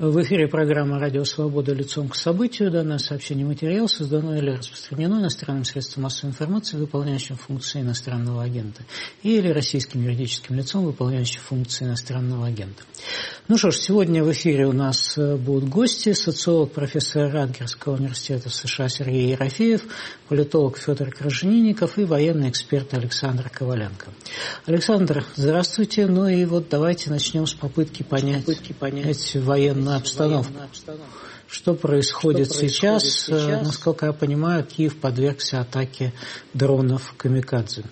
В эфире программа «Радио Свобода. Лицом к событию». Данное сообщение материал создано или распространено иностранным средством массовой информации, выполняющим функции иностранного агента, или российским юридическим лицом, выполняющим функции иностранного агента. Ну что ж, сегодня в эфире у нас будут гости: социолог, профессор Радгерского университета США Сергей Ерофеев, политолог Федор Крашенинников и военный эксперт Александр Коваленко. Александр, здравствуйте. Ну и вот давайте начнем с попытки понять военную обстановку. Что происходит сейчас? Насколько я понимаю, Киев подвергся атаке дронов камикадзе.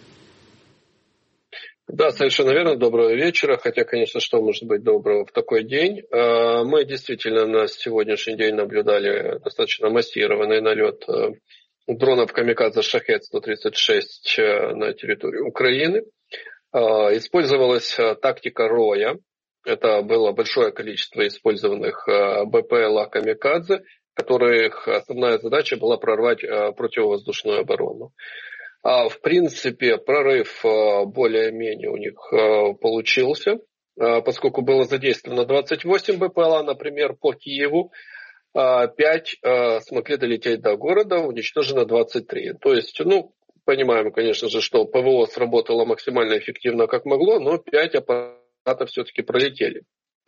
Да, совершенно верно. Доброго вечера. Хотя, конечно, что может быть доброго в такой день? Мы действительно на сегодняшний день наблюдали достаточно массированный налет дронов камикадзе «Шахед-136» на территории Украины. Использовалась тактика роя. Это было большое количество использованных БПЛА «Камикадзе», которых основная задача была прорвать противовоздушную оборону. В принципе, прорыв более-менее у них получился, поскольку было задействовано 28 БПЛА, например, по Киеву, 5 смогли долететь до города, уничтожено 23. То есть, понимаем, конечно же, что ПВО сработало максимально эффективно, как могло, но 5 аппаратов все-таки пролетели.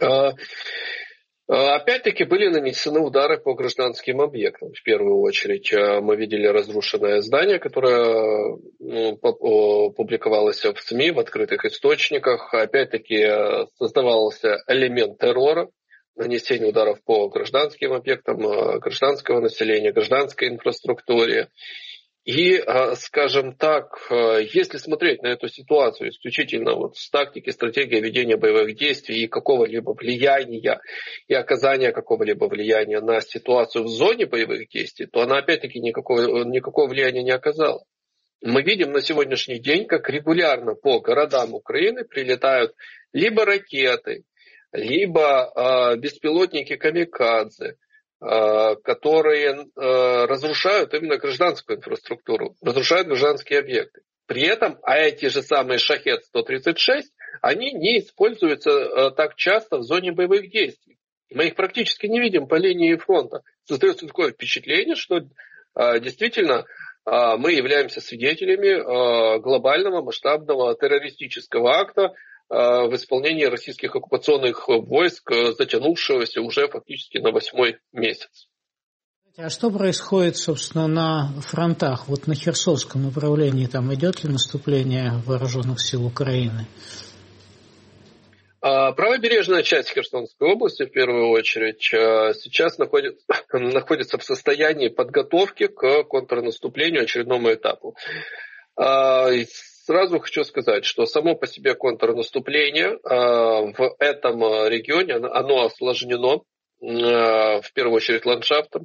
Опять-таки были нанесены удары по гражданским объектам. В первую очередь мы видели разрушенное здание, которое публиковалось в СМИ, в открытых источниках. Опять-таки создавался элемент террора, нанесение ударов по гражданским объектам, гражданского населения, гражданской инфраструктуре. И, скажем так, если смотреть на эту ситуацию исключительно с тактики, стратегии ведения боевых действий и какого-либо влияния, и оказания какого-либо влияния на ситуацию в зоне боевых действий, то она опять-таки никакого влияния не оказала. Мы видим на сегодняшний день, как регулярно по городам Украины прилетают либо ракеты, либо беспилотники камикадзе, которые разрушают именно гражданскую инфраструктуру, разрушают гражданские объекты. При этом, эти же самые «Шахед-136», они не используются так часто в зоне боевых действий. Мы их практически не видим по линии фронта. Создается такое впечатление, что действительно мы являемся свидетелями глобального масштабного террористического акта в исполнении российских оккупационных войск, затянувшегося уже фактически на 8-й месяц. А что происходит, собственно, на фронтах? Вот на Херсонском направлении там идет ли наступление вооруженных сил Украины? Правобережная часть Херсонской области, в первую очередь, сейчас находится в состоянии подготовки к контрнаступлению, очередному этапу. Сразу хочу сказать, что само по себе контрнаступление в этом регионе, оно осложнено в первую очередь ландшафтом,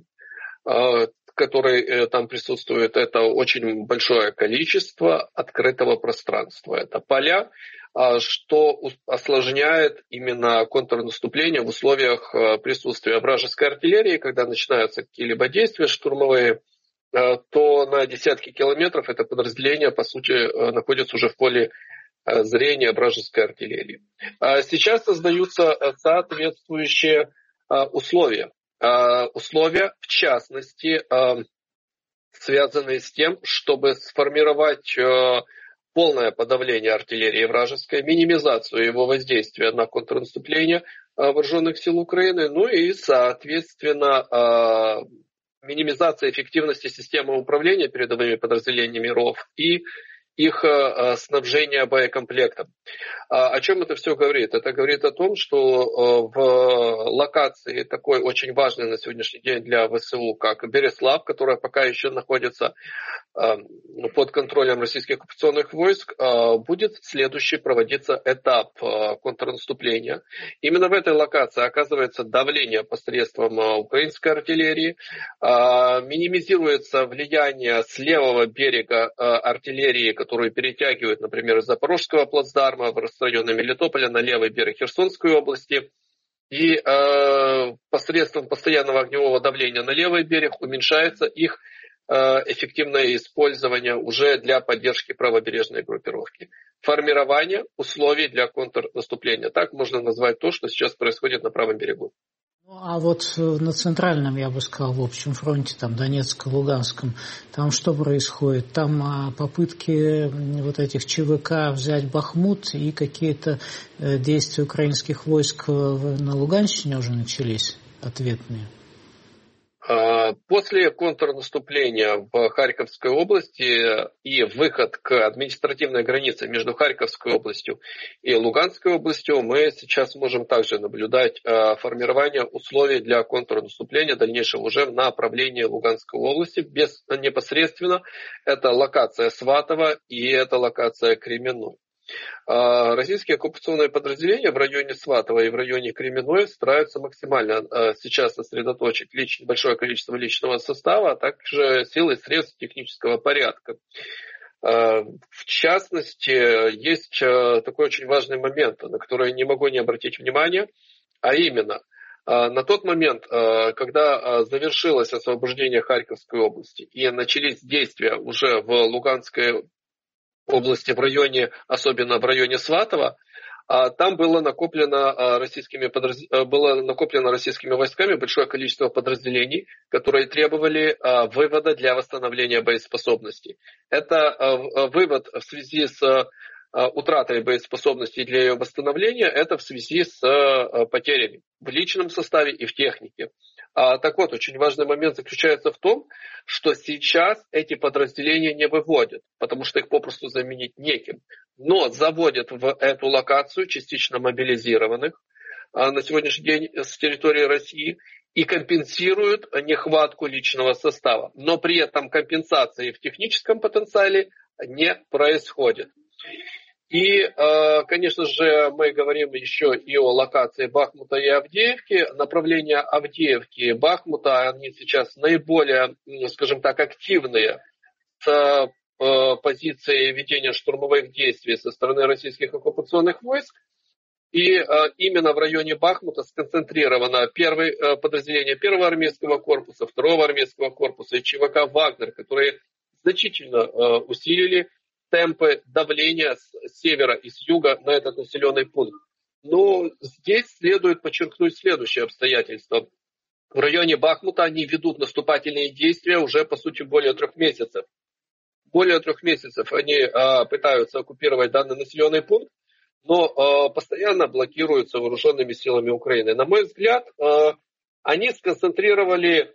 который там присутствует. Это очень большое количество открытого пространства. Это поля, что осложняет именно контрнаступление в условиях присутствия вражеской артиллерии, когда начинаются какие-либо действия штурмовые, то на десятки километров это подразделение, по сути, находится уже в поле зрения вражеской артиллерии. Сейчас создаются соответствующие условия. Условия, в частности, связанные с тем, чтобы сформировать полное подавление артиллерии вражеской, минимизацию его воздействия на контрнаступление вооруженных сил Украины, и, соответственно, минимизация эффективности системы управления передовыми подразделениями РОВ и их снабжение боекомплектом. О чем это все говорит? Это говорит о том, что в локации такой очень важной на сегодняшний день для ВСУ, как Береслав, которая пока еще находится под контролем российских оккупационных войск, будет следующий проводиться этап контрнаступления. Именно в этой локации оказывается давление посредством украинской артиллерии, минимизируется влияние с левого берега артиллерии, которую перетягивают, например, из Запорожского плацдарма в районе Мелитополя на левый берег Херсонской области. И посредством постоянного огневого давления на левый берег уменьшается их эффективное использование уже для поддержки правобережной группировки. Формирование условий для контрнаступления. Так можно назвать то, что сейчас происходит на правом берегу. А вот на центральном, я бы сказал, в общем фронте, там, Донецком, Луганском, там что происходит? Там попытки вот этих ЧВК взять Бахмут и какие-то действия украинских войск на Луганщине уже начались, ответные? После контрнаступления в Харьковской области и выход к административной границе между Харьковской областью и Луганской областью мы сейчас можем также наблюдать формирование условий для контрнаступления дальнейшего уже в направлении Луганской области непосредственно. Это локация Сватово и это локация Кременной. Российские оккупационные подразделения в районе Сватова и в районе Кременной стараются максимально сейчас сосредоточить большое количество личного состава, а также силы и средств технического порядка. В частности, есть такой очень важный момент, на который не могу не обратить внимание, а именно на тот момент, когда завершилось освобождение Харьковской области и начались действия уже в Луганской области, особенно в районе Сватова, там было накоплено российскими войсками большое количество подразделений, которые требовали вывода для восстановления боеспособности. Это вывод в связи с утратой боеспособности для ее восстановления, это в связи с потерями в личном составе и в технике. Так вот, очень важный момент заключается в том, что сейчас эти подразделения не выводят, потому что их попросту заменить неким, но заводят в эту локацию частично мобилизированных на сегодняшний день с территории России и компенсируют нехватку личного состава. Но при этом компенсации в техническом потенциале не происходит. И, конечно же, мы говорим еще и о локации Бахмута и Авдеевки. Направления Авдеевки и Бахмута, они сейчас наиболее, скажем так, активные с позиции ведения штурмовых действий со стороны российских оккупационных войск. И именно в районе Бахмута сконцентрировано подразделение 1-го армейского корпуса, 2-го армейского корпуса и ЧВК «Вагнер», которые значительно усилили темпы давления с севера и с юга на этот населенный пункт. Но здесь следует подчеркнуть следующее обстоятельство. В районе Бахмута они ведут наступательные действия уже, по сути, более 3 месяцев. Более 3 месяцев они пытаются оккупировать данный населенный пункт, но постоянно блокируются вооруженными силами Украины. На мой взгляд, они сконцентрировали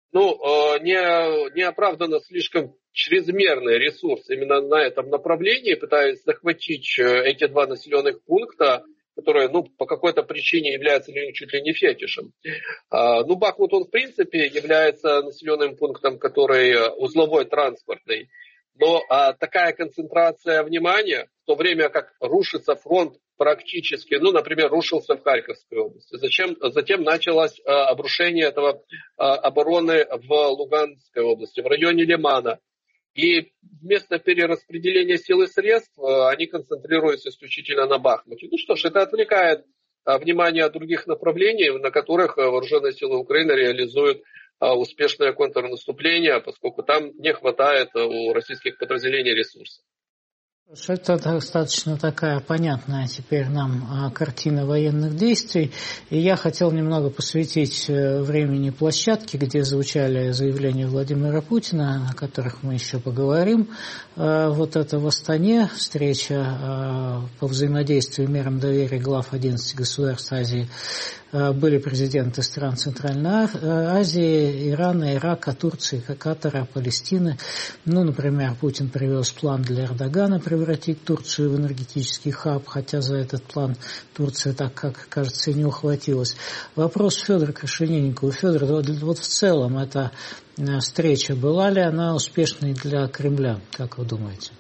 неоправданно слишком чрезмерный ресурс именно на этом направлении, пытаясь захватить эти 2 населенных пункта, которые по какой-то причине являются чуть ли не фетишем. Бахмут, он в принципе является населенным пунктом, который узловой, транспортный. Но такая концентрация внимания, в то время как рушится фронт практически, например, рушился в Харьковской области. Затем началось обрушение этого обороны в Луганской области, в районе Лимана. И вместо перераспределения сил и средств они концентрируются исключительно на Бахмуте. Это отвлекает внимание от других направлений, на которых вооруженные силы Украины реализуют успешное контрнаступление, поскольку там не хватает у российских подразделений ресурсов. Это достаточно такая понятная теперь нам картина военных действий. И я хотел немного посвятить времени площадке, где звучали заявления Владимира Путина, о которых мы еще поговорим. Вот это в Астане встреча по взаимодействию и мерам доверия глав 11 государств Азии. Были президенты стран Центральной Азии, Ирана, Ирака, Турции, Катара, Палестины. Например, Путин привез план для Эрдогана превратить Турцию в энергетический хаб, хотя за этот план Турция, так как кажется, и не ухватилась. Вопрос Федора Крашенинникова. Федор, вот в целом эта встреча, была ли она успешной для Кремля, как вы думаете?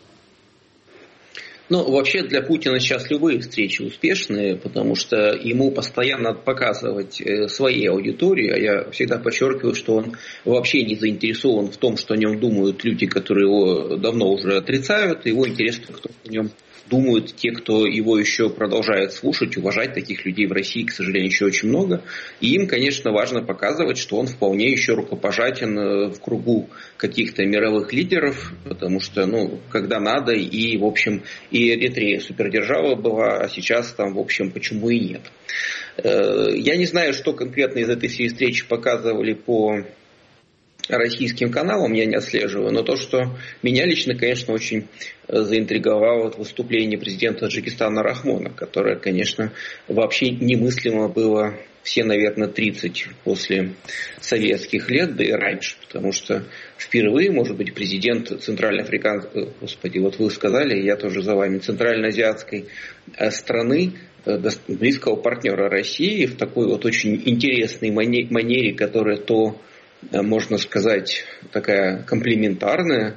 Вообще для Путина сейчас любые встречи успешные, потому что ему постоянно надо показывать своей аудитории, а я всегда подчеркиваю, что он вообще не заинтересован в том, что о нем думают люди, которые его давно уже отрицают. Его интересно, кто о нем думают те, кто его еще продолжает слушать, уважать. Таких людей в России, к сожалению, еще очень много. И им, конечно, важно показывать, что он вполне еще рукопожатен в кругу каких-то мировых лидеров, потому что, когда надо, и, в общем, и Эритрея супердержава была, а сейчас там, в общем, почему и нет. Я не знаю, что конкретно из этой встречи показывали по российским каналам, я не отслеживаю, но то, что меня лично, конечно, очень заинтриговало выступление президента Таджикистана Рахмона, которое, конечно, вообще немыслимо было все, наверное, 30 после советских лет, да и раньше, потому что впервые, может быть, президент центральноафриканской, господи, вот вы сказали, я тоже за вами, центральноазиатской страны, близкого партнера России, в такой вот очень интересной манере, которая то, можно сказать, такая комплиментарная,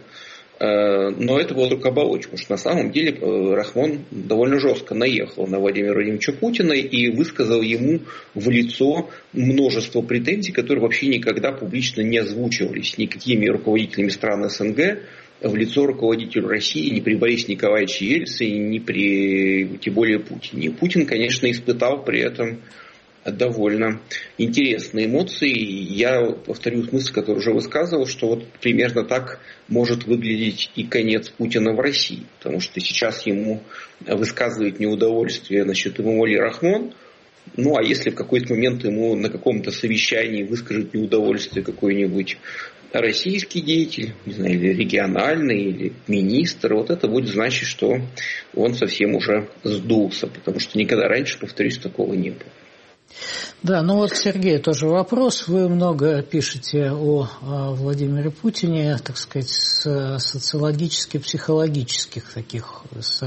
но это было только оболочка, потому что на самом деле Рахмон довольно жестко наехал на Владимира Владимировича Путина и высказал ему в лицо множество претензий, которые вообще никогда публично не озвучивались никакими руководителями стран СНГ в лицо руководителю России ни при Борисе Николаевиче Ельцине, ни при, тем более, Путине. Путин, конечно, испытал при этом довольно интересные эмоции. Я повторю мысль, которую уже высказывал, что вот примерно так может выглядеть и конец Путина в России. Потому что сейчас ему высказывает неудовольствие насчет Эмомали Рахмон. Ну, а если в какой-то момент ему на каком-то совещании выскажет неудовольствие какой-нибудь российский деятель, не знаю, или региональный, или министр, вот это будет значить, что он совсем уже сдулся. Потому что никогда раньше, повторюсь, такого не было. Да, ну вот, Сергей, тоже вопрос. Вы много пишете о Владимире Путине, так сказать, с социологически-психологических таких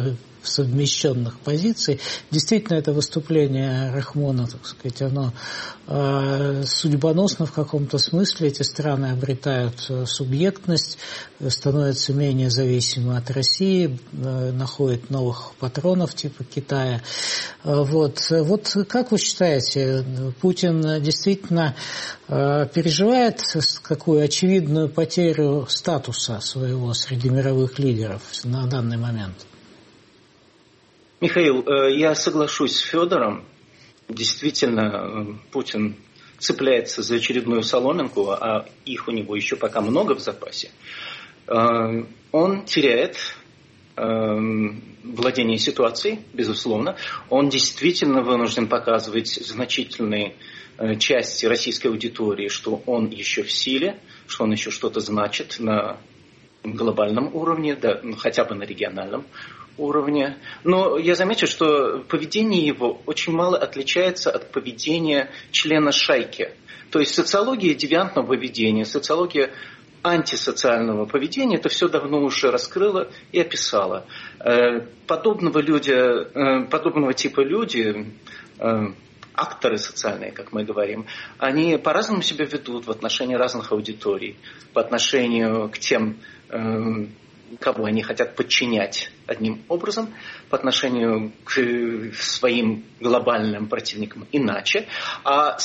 совмещенных позиций. Действительно, это выступление Рахмона, так сказать, оно судьбоносно в каком-то смысле. Эти страны обретают субъектность, становятся менее зависимы от России, находят новых патронов типа Китая. Вот как вы считаете, Путин действительно переживает какую очевидную потерю статуса своего среди мировых лидеров на данный момент? Михаил, я соглашусь с Федором. Действительно, Путин цепляется за очередную соломинку, а их у него еще пока много в запасе. Он теряет владение ситуацией, безусловно. Он действительно вынужден показывать значительной части российской аудитории, что он еще в силе, что он еще что-то значит на глобальном уровне, да, хотя бы на региональном уровне. Но я замечу, что поведение его очень мало отличается от поведения члена шайки. То есть социология девиантного поведения, социология антисоциального поведения это все давно уже раскрыла и описала. Подобного типа люди, акторы социальные, как мы говорим, они по-разному себя ведут в отношении разных аудиторий, по отношению к тем, кого они хотят подчинять одним образом, по отношению к своим глобальным противникам иначе. А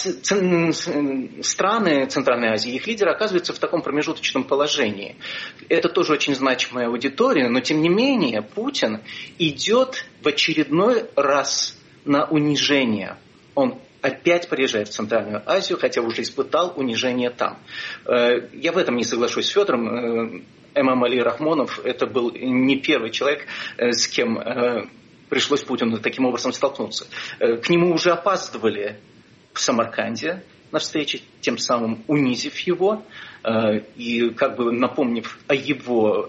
страны Центральной Азии, их лидеры оказываются в таком промежуточном положении. Это тоже очень значимая аудитория, но тем не менее Путин идет в очередной раз на унижение. Он опять приезжает в Центральную Азию, хотя уже испытал унижение там. Я в этом не соглашусь с Федором. Эмомали Рахмонов это был не первый человек, с кем пришлось Путину таким образом столкнуться. К нему уже опаздывали в Самарканде на встрече, тем самым унизив его и как бы напомнив о его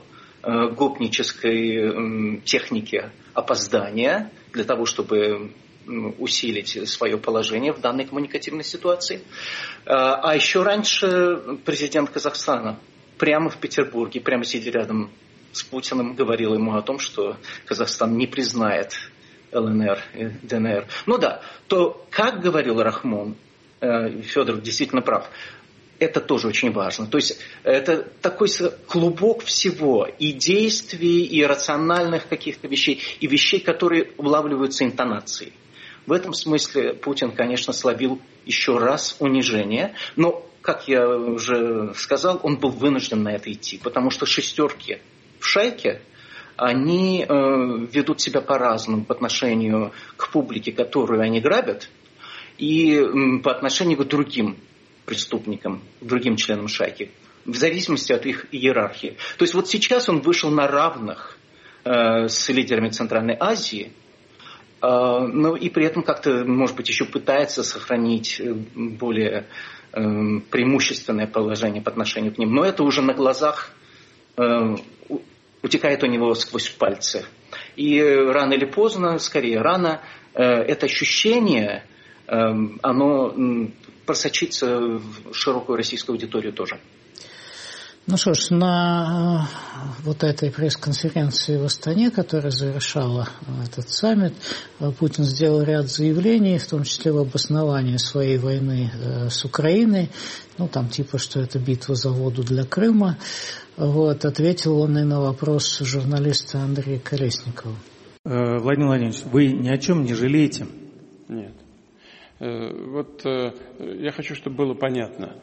гопнической технике опоздания для того, чтобы усилить свое положение в данной коммуникативной ситуации. А еще раньше президент Казахстана прямо в Петербурге, прямо сидя рядом с Путиным, говорил ему о том, что Казахстан не признает ЛНР и ДНР. Ну да, то, как говорил Рахмон, Федор действительно прав, это тоже очень важно. То есть это такой клубок всего, и действий, и рациональных каких-то вещей, и вещей, которые улавливаются интонацией. В этом смысле Путин, конечно, словил еще раз унижение, но, как я уже сказал, он был вынужден на это идти, потому что шестерки в шайке, они ведут себя по-разному по отношению к публике, которую они грабят, и по отношению к другим преступникам, к другим членам шайки, в зависимости от их иерархии. То есть вот сейчас он вышел на равных с лидерами Центральной Азии, Ну и при этом как-то, может быть, еще пытается сохранить более преимущественное положение по отношению к ним. Но это уже на глазах утекает у него сквозь пальцы. И рано или поздно, скорее рано, это ощущение, оно просочится в широкую российскую аудиторию тоже. Ну что ж, на вот этой пресс-конференции в Астане, которая завершала этот саммит, Путин сделал ряд заявлений, в том числе в обосновании своей войны с Украиной. Ну, там типа, что это битва за воду для Крыма. Вот, ответил он и на вопрос журналиста Андрея Колесникова. Владимир Владимирович, вы ни о чем не жалеете? Нет. Вот я хочу, чтобы было понятно.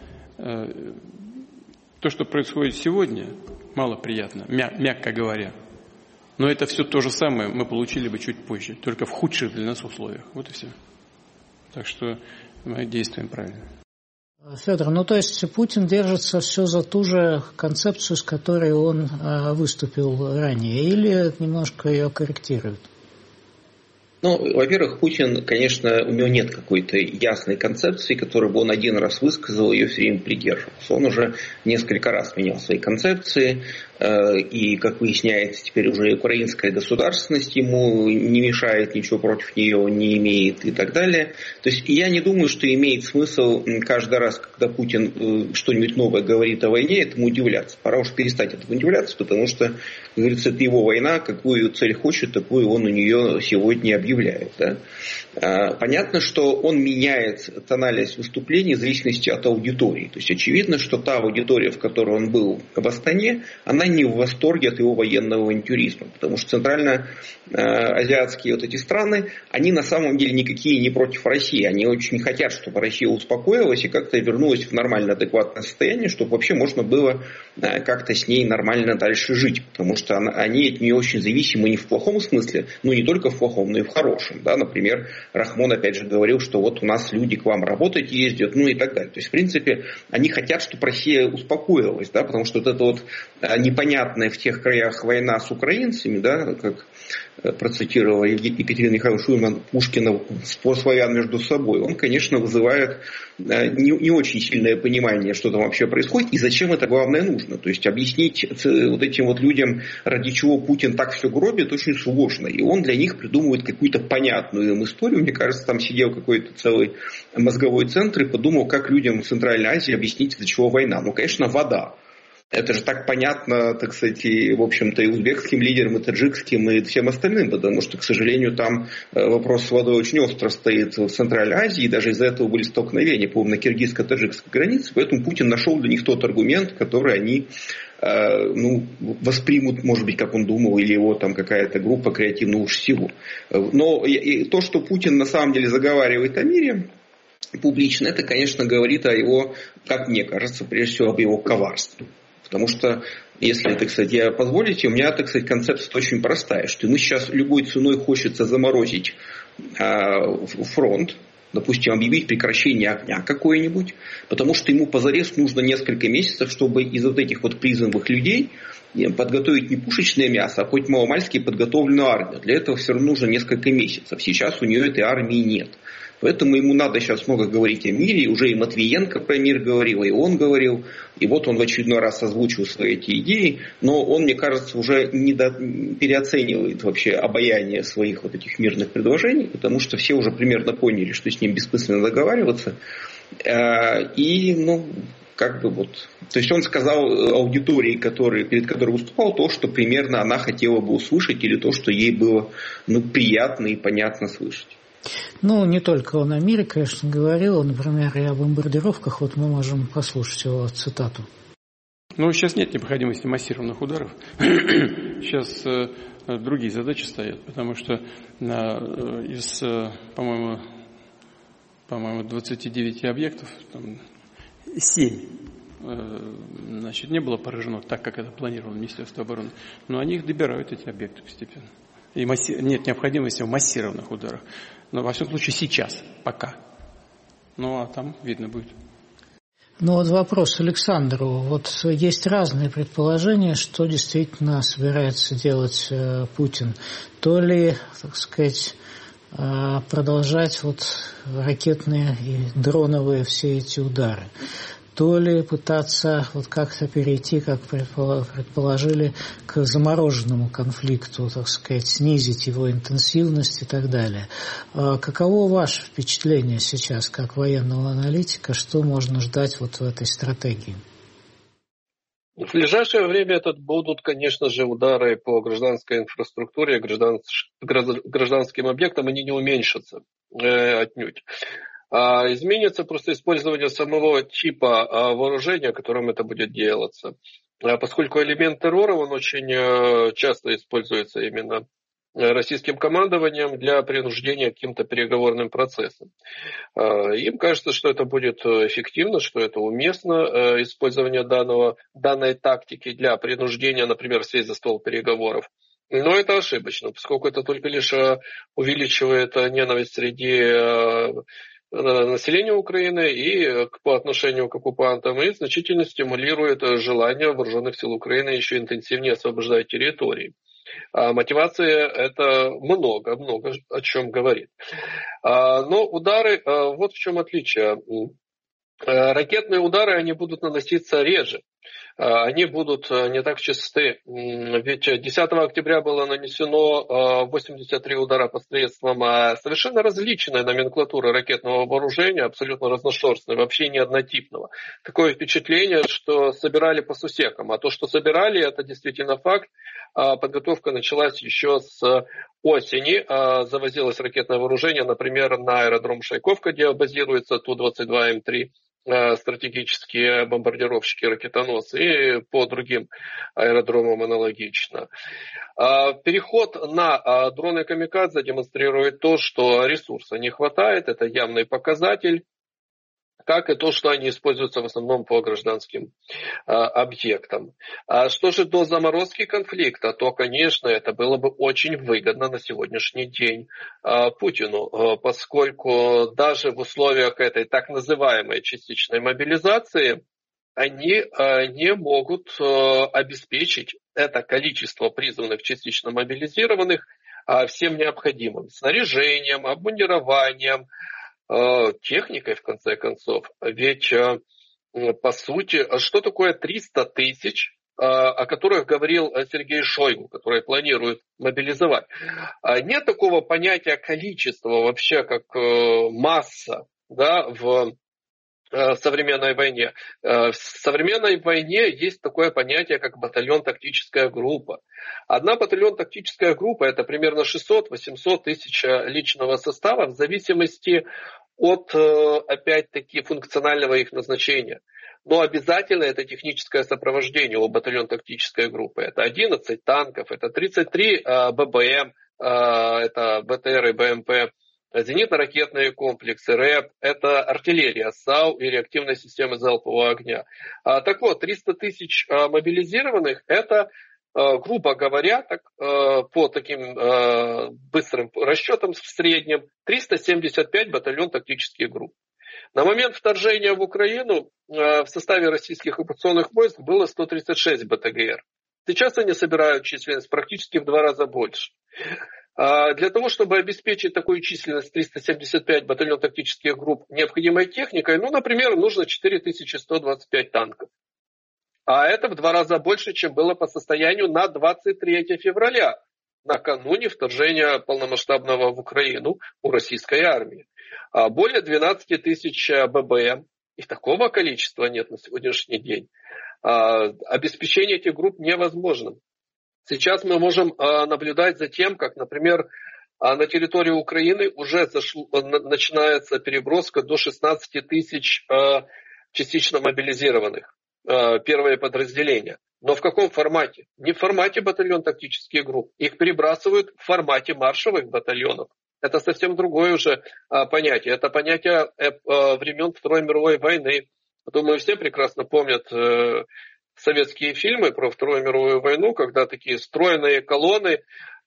То, что происходит сегодня, мало приятно, мягко говоря. Но это все то же самое мы получили бы чуть позже, только в худших для нас условиях. Вот и все. Так что мы действуем правильно. Федор, ну то есть Путин держится все за ту же концепцию, с которой он выступил ранее, или немножко ее корректирует? Ну, во-первых, Путин, конечно, у него нет какой-то ясной концепции, которую бы он один раз высказал, ее все время придерживался. Он уже несколько раз менял свои концепции, и, как выясняется, теперь уже украинская государственность ему не мешает, ничего против нее не имеет и так далее. То есть я не думаю, что имеет смысл каждый раз, когда Путин что-нибудь новое говорит о войне, этому удивляться. Пора уж перестать этому удивляться, потому что, как говорится, это его война, какую цель хочет, такую он у нее сегодня объявляет. Да? Понятно, что он меняет тональность выступлений в зависимости от аудитории. То есть очевидно, что та аудитория, в которой он был в Астане, она не в восторге от его военного авантюризма. Потому что центральноазиатские вот эти страны, они на самом деле никакие не против России. Они очень хотят, чтобы Россия успокоилась и как-то вернулась в нормальное, адекватное состояние, чтобы вообще можно было как-то с ней нормально дальше жить. Потому что они от нее очень зависимы не в плохом смысле, но не только в плохом, но и в хорошем. Да? Например, Рахмон опять же говорил, что вот у нас люди к вам работать ездят, ну и так далее. То есть, в принципе, они хотят, чтобы Россия успокоилась, да? Потому что вот это вот непонятная в тех краях война с украинцами, да, как процитировала Екатерина Михайловна Шульман Пушкина «Спор славян между собой», он, конечно, вызывает не очень сильное понимание, что там вообще происходит и зачем это главное нужно. То есть объяснить вот этим вот людям, ради чего Путин так все гробит, очень сложно. И он для них придумывает какую-то понятную им историю. Мне кажется, там сидел какой-то целый мозговой центр и подумал, как людям в Центральной Азии объяснить, из-за чего война. Ну, конечно, вода. Это же так понятно, так сказать, и, в общем-то, и узбекским лидерам, и таджикским, и всем остальным, потому что, к сожалению, там вопрос с водой очень остро стоит в Центральной Азии, и даже из-за этого были столкновения, по-моему, на киргизско-таджикской границе, поэтому Путин нашел для них тот аргумент, который они воспримут, может быть, как он думал, или его там какая-то группа креативно лучше всего. Но и то, что Путин на самом деле заговаривает о мире публично, это, конечно, говорит о его, как мне кажется, прежде всего, об его коварстве. Потому что, если, так сказать, я позволите, у меня, так сказать, концепция очень простая, что ему сейчас любой ценой хочется заморозить фронт, допустим, объявить прекращение огня какое-нибудь, потому что ему позарез нужно несколько месяцев, чтобы из вот этих вот призванных людей подготовить не пушечное мясо, а хоть маломальски подготовленную армию. Для этого все равно нужно несколько месяцев. Сейчас у нее этой армии нет. Поэтому ему надо сейчас много говорить о мире. Уже и Матвиенко про мир говорил, и он говорил. И вот он в очередной раз озвучил свои эти идеи. Но он, мне кажется, уже переоценивает вообще обаяние своих вот этих мирных предложений. Потому что все уже примерно поняли, что с ним бессмысленно договариваться. И, как бы вот... То есть он сказал аудитории, перед которой выступал, то, что примерно она хотела бы услышать, или то, что ей было приятно и понятно слышать. Не только он о мире, конечно, говорил, например, и о бомбардировках. Вот мы можем послушать его цитату. Сейчас нет необходимости массированных ударов. Сейчас другие задачи стоят, потому что из, по-моему, 29 объектов, 7 не было поражено так, как это планировало Министерство обороны. Но они их добирают, эти объекты, постепенно. И нет необходимости в массированных ударах. Но, во всяком случае, сейчас, пока. А там видно будет. Вопрос Александру. Есть разные предположения, что действительно собирается делать Путин. То ли, так сказать, продолжать ракетные и дроновые все эти удары, то ли пытаться как-то перейти, как предположили, к замороженному конфликту, так сказать, снизить его интенсивность и так далее. Каково ваше впечатление сейчас, как военного аналитика, что можно ждать в этой стратегии? В ближайшее время это будут, конечно же, удары по гражданской инфраструктуре, гражданским объектам, они не уменьшатся отнюдь. Изменится просто использование самого типа вооружения, которым это будет делаться. Поскольку элемент террора, он очень часто используется именно российским командованием для принуждения к каким-то переговорным процессам. Им кажется, что это будет эффективно, что это уместно, использование данной тактики для принуждения, например, сесть за стол переговоров. Но это ошибочно, поскольку это только лишь увеличивает ненависть среди населения Украины и по отношению к оккупантам, и значительно стимулирует желание вооруженных сил Украины еще интенсивнее освобождать территории. Мотивация это много о чем говорит. Но удары, вот в чем отличие. Ракетные удары, они будут наноситься реже. Они будут не так часты. Ведь 10 октября было нанесено 83 удара посредством совершенно различной номенклатуры ракетного вооружения, абсолютно разношерстной, вообще не однотипного. Такое впечатление, что собирали по сусекам. А то, что собирали, это действительно факт. Подготовка началась еще с осени. Завозилось ракетное вооружение, например, на аэродром Шайковка, где базируется Ту-22М3. Стратегические бомбардировщики, ракетоносцы, и по другим аэродромам аналогично. Переход на дроны камикадзе демонстрирует то, что ресурса не хватает, это явный показатель, как и то, что они используются в основном по гражданским объектам. А что же до заморозки конфликта, то, конечно, это было бы очень выгодно на сегодняшний день Путину, поскольку даже в условиях этой так называемой частичной мобилизации они не могут обеспечить это количество призванных частично мобилизированных всем необходимым снаряжением, обмундированием, техникой, в конце концов. Ведь, по сути, что такое 300 тысяч, о которых говорил Сергей Шойгу, которые планируют мобилизовать? Нет такого понятия количества вообще, как масса, да, в современной войне. В современной войне есть такое понятие, как батальон-тактическая группа. Одна батальон-тактическая группа – это примерно 600-800 тысяч личного состава в зависимости от, опять-таки, функционального их назначения. Но обязательно это техническое сопровождение у батальон-тактической группы. Это 11 танков, это 33 ББМ, это БТР и БМП, зенитно-ракетные комплексы, РЭП, это артиллерия, САУ и реактивные системы залпового огня. Так вот, 300 тысяч мобилизированных – это, грубо говоря, по таким быстрым расчетам в среднем 375 батальон-тактических групп. На момент вторжения в Украину в составе российских оккупационных войск было 136 БТГР. Сейчас они собирают численность практически в 2 раза больше. Для того, чтобы обеспечить такую численность 375 батальон-тактических групп необходимой техникой, например, нужно 4125 танков. А это в 2 раза больше, чем было по состоянию на 23 февраля, накануне вторжения полномасштабного в Украину у российской армии. Более 12 тысяч ББМ. И такого количества нет на сегодняшний день. Обеспечение этих групп невозможно. Сейчас мы можем наблюдать за тем, как, например, на территории Украины уже начинается переброска до 16 тысяч частично мобилизированных. Первые подразделения. Но в каком формате? Не в формате батальон-тактических групп. Их перебрасывают в формате маршевых батальонов. Это совсем другое уже понятие. Это понятие времен Второй мировой войны. Думаю, все прекрасно помнят советские фильмы про Вторую мировую войну, когда такие стройные колонны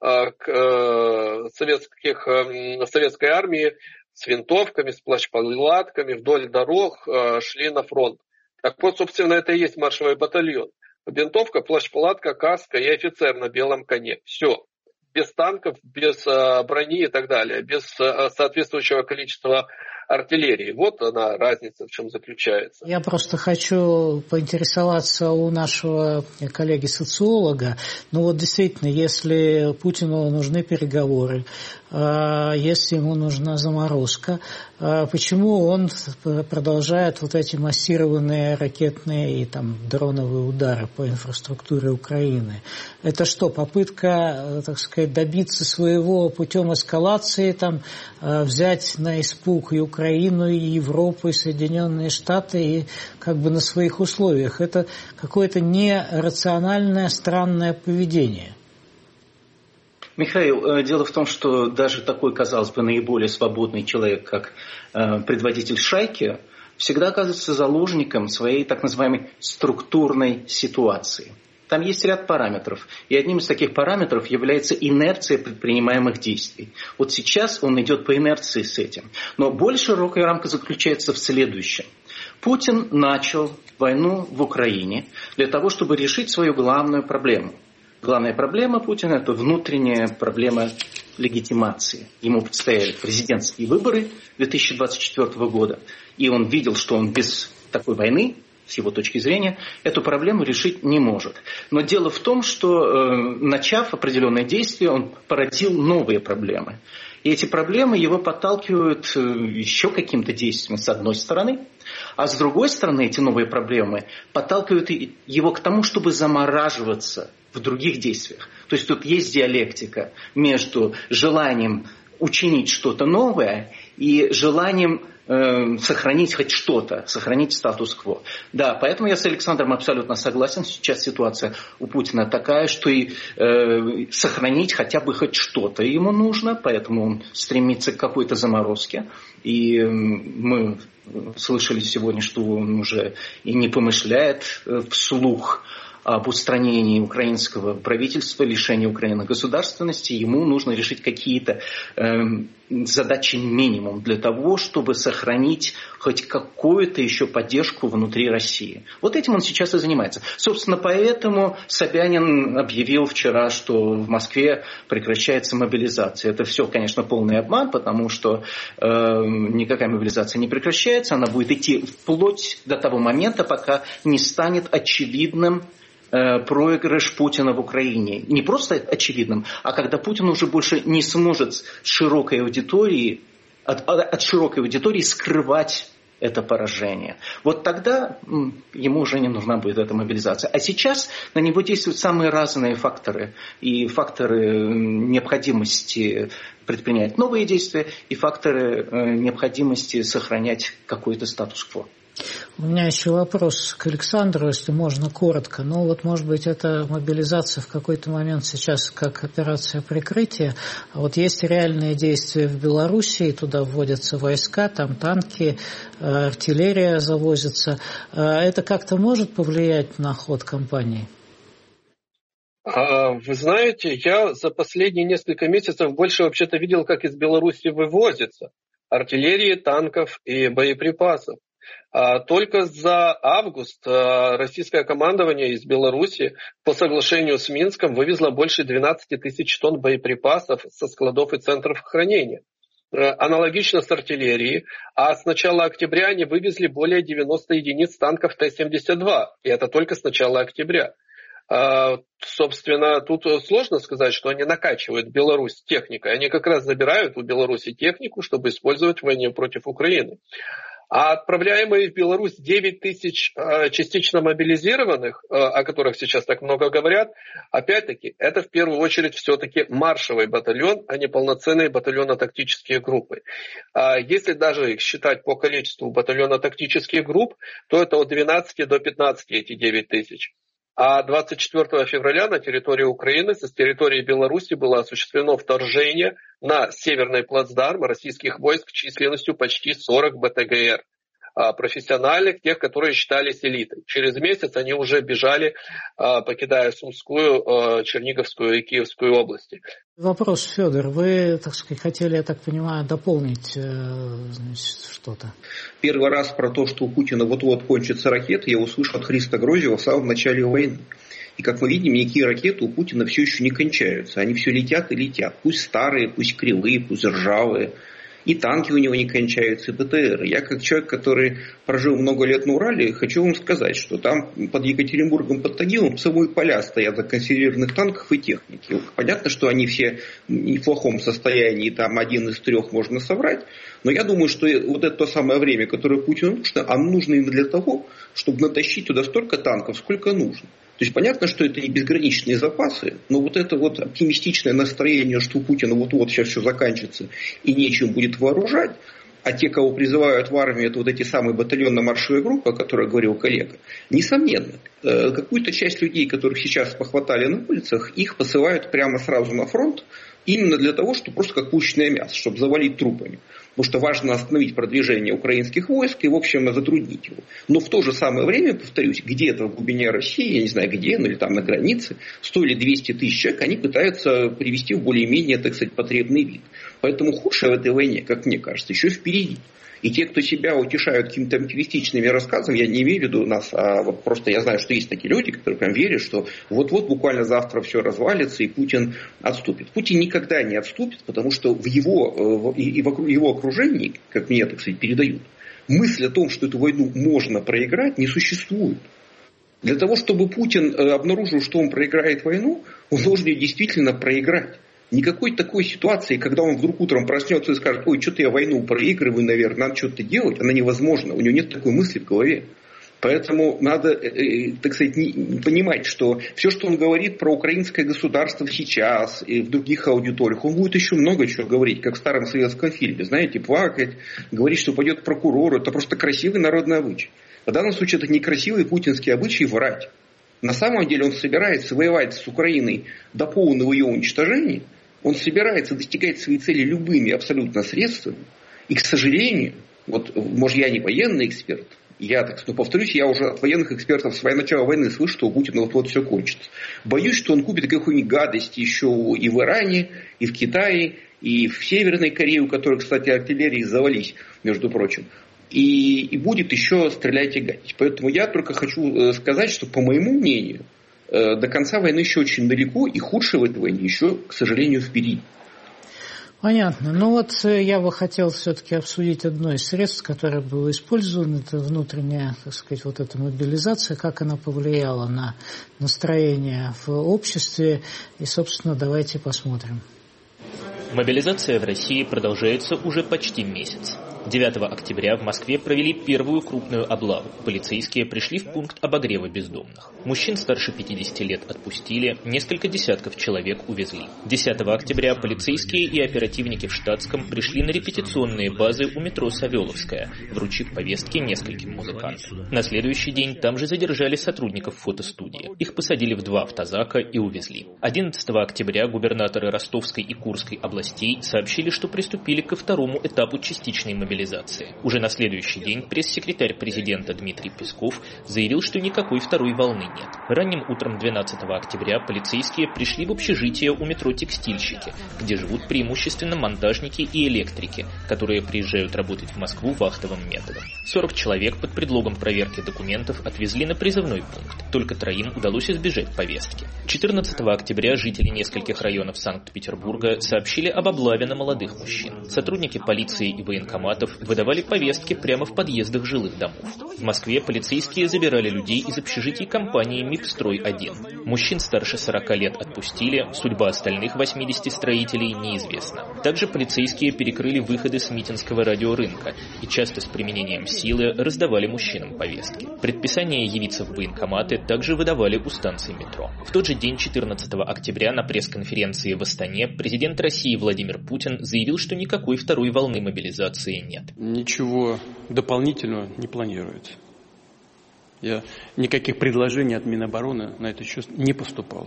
советской армии с винтовками, с плащ-палатками вдоль дорог шли на фронт. Так вот, собственно, это и есть маршевый батальон. Винтовка, плащ-палатка, каска и офицер на белом коне. Все. без танков, без брони и так далее, без соответствующего количества артиллерии. Вот она разница, в чем заключается. Я просто хочу поинтересоваться у нашего коллеги-социолога. Ну вот действительно, если Путину нужны переговоры, если ему нужна заморозка, почему он продолжает вот эти массированные ракетные и там дроновые удары по инфраструктуре Украины? Это что, попытка, так сказать, добиться своего путем эскалации, там, взять на испуг и Украину, и Европу, и Соединенные Штаты, и как бы на своих условиях? Это какое-то нерациональное, странное поведение. Михаил, дело в том, что даже такой, казалось бы, наиболее свободный человек, как предводитель шайки, всегда оказывается заложником своей так называемой структурной ситуации. Там есть ряд параметров, и одним из таких параметров является инерция предпринимаемых действий. Вот сейчас он идет по инерции с этим. Но более широкая рамка заключается в следующем. Путин начал войну в Украине для того, чтобы решить свою главную проблему. Главная проблема Путина – это внутренняя проблема легитимации. Ему предстояли президентские выборы 2024 года, и он видел, что он без такой войны, с его точки зрения, эту проблему решить не может. Но дело в том, что, начав определенное действие, он породил новые проблемы. И эти проблемы его подталкивают еще каким-то действием с одной стороны, а с другой стороны эти новые проблемы подталкивают его к тому, чтобы замораживаться в других действиях. То есть тут есть диалектика между желанием учинить что-то новое и желанием сохранить хоть что-то, сохранить статус-кво. Да, поэтому я с Александром абсолютно согласен. Сейчас ситуация у Путина такая, что и сохранить хотя бы хоть что-то ему нужно, поэтому он стремится к какой-то заморозке. И мы слышали сегодня, что он уже и не помышляет вслух об устранении украинского правительства, лишении Украины государственности. Ему нужно решить какие-то задачи минимум для того, чтобы сохранить хоть какую-то еще поддержку внутри России. Вот этим он сейчас и занимается. Собственно, поэтому Собянин объявил вчера, что в Москве прекращается мобилизация. Это все, конечно, полный обман, потому что никакая мобилизация не прекращается. Она будет идти вплоть до того момента, пока не станет очевидным проигрыш Путина в Украине. Не просто очевидным, а когда Путин уже больше не сможет с широкой аудитории, от широкой аудитории скрывать это поражение. Вот тогда ему уже не нужна будет эта мобилизация. А сейчас на него действуют самые разные факторы. И факторы необходимости предпринять новые действия, и факторы необходимости сохранять какой-то статус-кво. У меня еще вопрос к Александру, если можно коротко. Ну вот, может быть, эта мобилизация в какой-то момент сейчас как операция прикрытия. А вот есть реальные действия в Белоруссии, туда вводятся войска, там танки, артиллерия завозится. Это как-то может повлиять на ход кампании? Вы знаете, я за последние несколько месяцев больше вообще-то видел, как из Беларуси вывозится артиллерии, танков и боеприпасов. Только за август российское командование из Беларуси по соглашению с Минском вывезло больше 12 тысяч тонн боеприпасов со складов и центров хранения. Аналогично с артиллерией, а с начала октября они вывезли более 90 единиц танков Т-72, и это только с начала октября. Собственно, тут сложно сказать, что они накачивают Беларусь техникой. Они как раз забирают у Беларуси технику, чтобы использовать в войне против Украины. А отправляемые в Беларусь 9 тысяч частично мобилизированных, о которых сейчас так много говорят, опять-таки, это в первую очередь все-таки маршевый батальон, а не полноценные батальонно-тактические группы. Если даже их считать по количеству батальонно-тактических групп, то это от 12 до 15 эти 9 тысяч. А 24 февраля на территории Украины с территории Беларуси было осуществлено вторжение на северный плацдарм российских войск численностью почти 40 БТГР. Профессиональных, тех, которые считались элитой. Через месяц они уже бежали, покидая Сумскую, Черниговскую и Киевскую области. Вопрос, Федор, вы, так сказать, хотели, я так понимаю, дополнить что-то? Первый раз про то, что у Путина вот-вот кончатся ракеты, я услышал от Христа Грозева в самом начале войны. И, как мы видим, никакие ракеты у Путина все еще не кончаются. Они все летят и летят. Пусть старые, пусть кривые, пусть ржавые. И танки у него не кончаются, и БТР. Я, как человек, который прожил много лет на Урале, хочу вам сказать, что там под Екатеринбургом, под Тагилом целые поля стоят законсервированных танков и техники. Понятно, что они все в плохом состоянии, там один из 3 можно соврать, но я думаю, что вот это то самое время, которое Путину нужно, оно нужно именно для того, чтобы натащить туда столько танков, сколько нужно. То есть понятно, что это не безграничные запасы, но вот это вот оптимистичное настроение, что у Путина вот-вот сейчас все заканчивается и нечем будет вооружать, а те, кого призывают в армию, это вот эти самые батальонно-маршевые группы, о которых говорил коллега, несомненно, какую-то часть людей, которых сейчас похватали на улицах, их посылают прямо сразу на фронт, именно для того, чтобы просто как пушечное мясо, чтобы завалить трупами. Потому что важно остановить продвижение украинских войск и, в общем, затруднить его. Но в то же самое время, повторюсь, где-то в глубине России, я не знаю где, ну или там на границе, 100 или 200 тысяч человек, они пытаются привести в более-менее, так сказать, потребный вид. Поэтому худшее в этой войне, как мне кажется, еще впереди. И те, кто себя утешают какими-то оптимистичными рассказами, я не имею в виду нас, а вот просто я знаю, что есть такие люди, которые прям верят, что вот-вот буквально завтра все развалится и Путин отступит. Путин никогда не отступит, потому что в его и вокруг его окружении, как мне, так сказать, передают, мысль о том, что эту войну можно проиграть, не существует. Для того, чтобы Путин обнаружил, что он проиграет войну, он должен ее действительно проиграть. Никакой такой ситуации, когда он вдруг утром проснется и скажет: ой, что-то я войну проигрываю, наверное, надо что-то делать, она невозможна. У него нет такой мысли в голове. Поэтому надо, так сказать, понимать, что все, что он говорит про украинское государство сейчас и в других аудиториях, он будет еще много чего говорить, как в старом советском фильме. Знаете, плакать, говорить, что пойдет к прокурору. Это просто красивый народный обычай. В данном случае это некрасивый путинский обычай врать. На самом деле он собирается воевать с Украиной до полного ее уничтожения. Он собирается достигать своей цели любыми абсолютно средствами. И, к сожалению, вот, может, я не военный эксперт, но повторюсь, я уже от военных экспертов с начала войны слышу, что у Путина вот-вот все кончится. Боюсь, что он купит какую-нибудь гадость еще и в Иране, и в Китае, и в Северной Корее, у которых, кстати, артиллерии завались, между прочим. И будет еще стрелять и гадить. Поэтому я только хочу сказать, что, по моему мнению, до конца войны еще очень далеко, и худшее в этой войне еще, к сожалению, впереди. Понятно. Ну вот я бы хотел все-таки обсудить одно из средств, которое было использовано, это внутренняя, так сказать, вот эта мобилизация, как она повлияла на настроение в обществе. И, собственно, давайте посмотрим. Мобилизация в России продолжается уже почти месяц. 9 октября в Москве провели первую крупную облаву. Полицейские пришли в пункт обогрева бездомных. Мужчин старше 50 лет отпустили, несколько десятков человек увезли. 10 октября полицейские и оперативники в штатском пришли на репетиционные базы у метро Савеловская, вручив повестки нескольким музыкантам. На следующий день там же задержали сотрудников фотостудии. Их посадили в 2 автозака и увезли. 11 октября губернаторы Ростовской и Курской областей сообщили, что приступили ко второму этапу частичной мобилизации. Уже на следующий день пресс-секретарь президента Дмитрий Песков заявил, что никакой второй волны нет. Ранним утром 12 октября полицейские пришли в общежитие у метро «Текстильщики», где живут преимущественно монтажники и электрики, которые приезжают работать в Москву вахтовым методом. 40 человек под предлогом проверки документов отвезли на призывной пункт. Только 3 удалось избежать повестки. 14 октября жители нескольких районов Санкт-Петербурга сообщили об облаве на молодых мужчин. Сотрудники полиции и военкоматов выдавали повестки прямо в подъездах жилых домов. В Москве полицейские забирали людей из общежитий компании «Мипстрой-1». Мужчин старше 40 лет отпустили, судьба остальных 80 строителей неизвестна. Также полицейские перекрыли выходы с Митинского радиорынка и часто с применением силы раздавали мужчинам повестки. Предписание явиться в военкоматы также выдавали у станций метро. В тот же день, 14 октября, на пресс-конференции в Астане президент России Владимир Путин заявил, что никакой второй волны мобилизации нет. Ничего дополнительного не планируется. Никаких предложений от Минобороны на этот счет не поступало.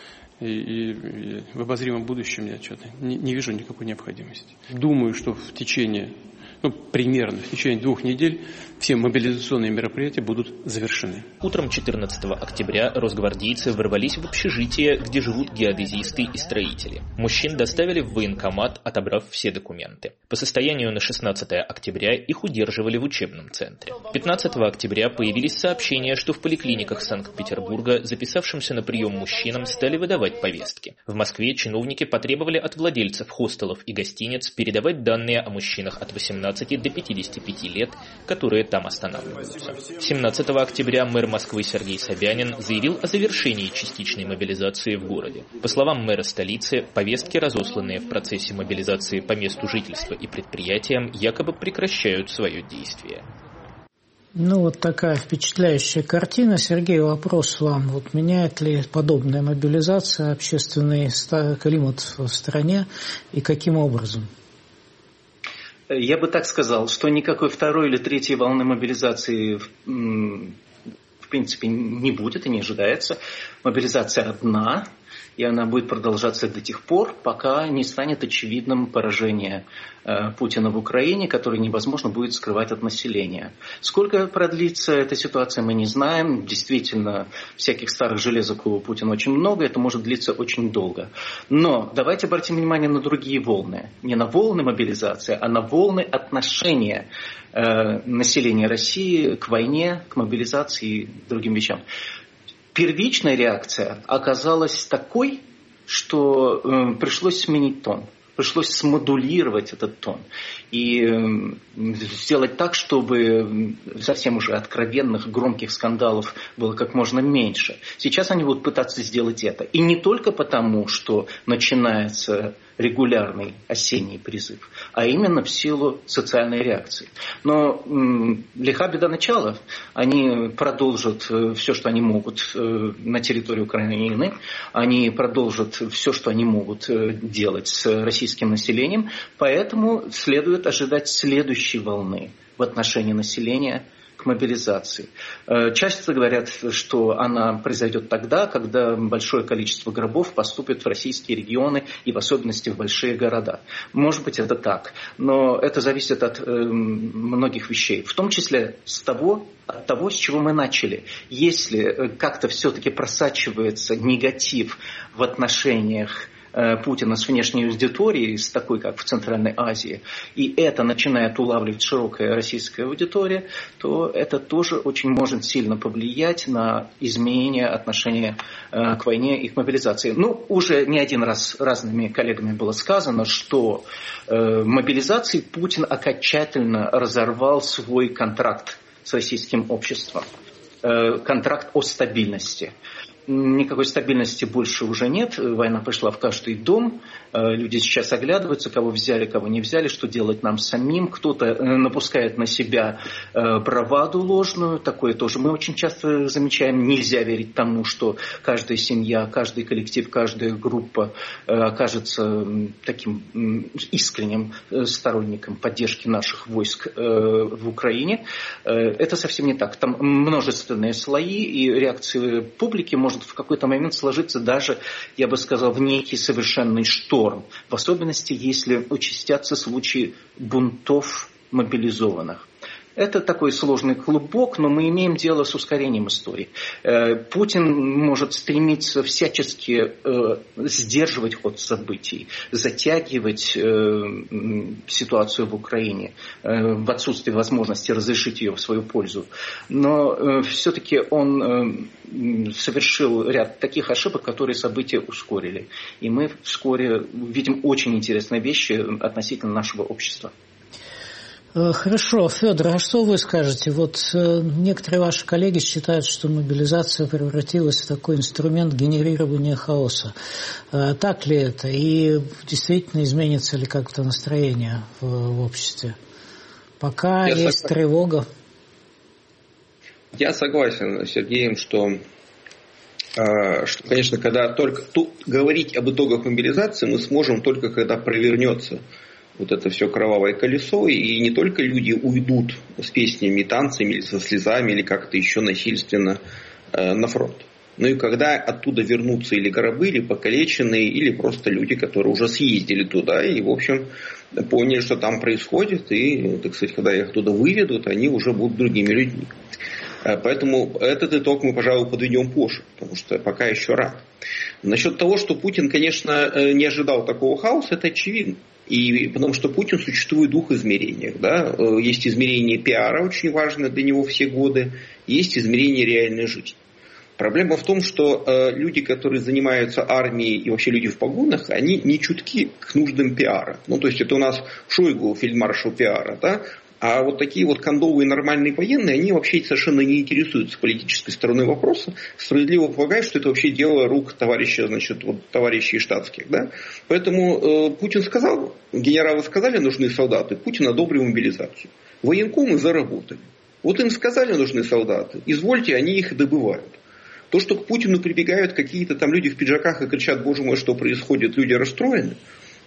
И в обозримом будущем я что-то не вижу никакой необходимости. Думаю, что в течение примерно в течение 2 недель все мобилизационные мероприятия будут завершены. Утром 14 октября росгвардейцы ворвались в общежитие, где живут геодезисты и строители. Мужчин доставили в военкомат, отобрав все документы. По состоянию на 16 октября их удерживали в учебном центре. 15 октября появились сообщения, что в поликлиниках Санкт-Петербурга записавшимся на прием мужчинам стали выдавать повестки. В Москве чиновники потребовали от владельцев хостелов и гостиниц передавать данные о мужчинах от 18 до 55 лет, которые там останавливаются. 17 октября мэр Москвы Сергей Собянин заявил о завершении частичной мобилизации в городе. По словам мэра столицы, повестки, разосланные в процессе мобилизации по месту жительства и предприятиям, якобы прекращают свое действие. Вот такая впечатляющая картина. Сергей, вопрос вам. Меняет ли подобная мобилизация общественный климат в стране и каким образом? Я бы так сказал, что никакой 2-й или 3-й волны мобилизации в принципе не будет и не ожидается. Мобилизация одна, и она будет продолжаться до тех пор, пока не станет очевидным поражение Путина в Украине, которое невозможно будет скрывать от населения. Сколько продлится эта ситуация, мы не знаем. Действительно, всяких старых железок у Путина очень много, это может длиться очень долго. Но давайте обратим внимание на другие волны. Не на волны мобилизации, а на волны отношения населения России к войне, к мобилизации и другим вещам. Первичная реакция оказалась такой, что пришлось сменить тон. Пришлось смодулировать этот тон и сделать так, чтобы совсем уже откровенных, громких скандалов было как можно меньше. Сейчас они будут пытаться сделать это. И не только потому, что начинается регулярный осенний призыв, а именно в силу социальной реакции. Но лиха беда начала. Они продолжат все, что они могут на территории Украины. Они продолжат все, что они могут делать с российским населением. Поэтому следует ожидать следующей волны в отношении населения к мобилизации. Часто говорят, что она произойдет тогда, когда большое количество гробов поступит в российские регионы и в особенности в большие города. Может быть, это так, но это зависит от многих вещей, в том числе от того, с чего мы начали. Если как-то все-таки просачивается негатив в отношениях Путина с внешней аудиторией, с такой, как в Центральной Азии, и это начинает улавливать широкая российская аудитория, то это тоже очень может сильно повлиять на изменение отношения к войне и к мобилизации. Уже не один раз разными коллегами было сказано, что мобилизацией Путин окончательно разорвал свой контракт с российским обществом. Контракт о стабильности. Никакой стабильности больше уже нет. Война пришла в каждый дом. Люди сейчас оглядываются, кого взяли, кого не взяли, что делать нам самим. Кто-то напускает на себя браваду ложную. Такое тоже мы очень часто замечаем. Нельзя верить тому, что каждая семья, каждый коллектив, каждая группа окажется таким искренним сторонником поддержки наших войск в Украине. Это совсем не так. Там множественные слои, и реакции публики может в какой-то момент сложиться даже, я бы сказал, в некий совершенный шторм. В особенности, если участятся случаи бунтов мобилизованных. Это такой сложный клубок, но мы имеем дело с ускорением истории. Путин может стремиться всячески сдерживать ход событий, затягивать ситуацию в Украине в отсутствии возможности разрешить ее в свою пользу. Но все-таки он совершил ряд таких ошибок, которые события ускорили. И мы вскоре увидим очень интересные вещи относительно нашего общества. Хорошо, Федор, а что вы скажете? Некоторые ваши коллеги считают, что мобилизация превратилась в такой инструмент генерирования хаоса. Так ли это? И действительно изменится ли как-то настроение в обществе? Пока есть тревога. Я согласен с Сергеем, что, конечно, когда только говорить об итогах мобилизации мы сможем только когда провернется вот это все кровавое колесо, и не только люди уйдут с песнями, танцами, или со слезами, или как-то еще насильственно на фронт. Ну и когда оттуда вернутся или гробы, или покалеченные, или просто люди, которые уже съездили туда и, в общем, поняли, что там происходит, и, так сказать, когда их оттуда выведут, они уже будут другими людьми. Поэтому этот итог мы, пожалуй, подведем позже, потому что пока еще рано. Насчет того, что Путин, конечно, не ожидал такого хаоса, это очевидно. И потому что Путин существует в двух измерениях. Да? Есть измерение пиара, очень важное для него все годы, есть измерение реальной жизни. Проблема в том, что люди, которые занимаются армией и вообще люди в погонах, они не чутки к нуждам пиара. Ну, то есть это у нас Шойгу, фельдмаршал пиара, да? А вот такие вот кондовые нормальные военные, они вообще совершенно не интересуются политической стороной вопроса, справедливо полагают, что это вообще дело рук товарища, товарищей штатских. Да? Поэтому Путин сказал, генералы сказали, нужны солдаты, Путин одобрил мобилизацию. Военкомы заработали. Вот им сказали, нужны солдаты, извольте, они их добывают. То, что к Путину прибегают какие-то там люди в пиджаках и кричат, боже мой, что происходит, люди расстроены,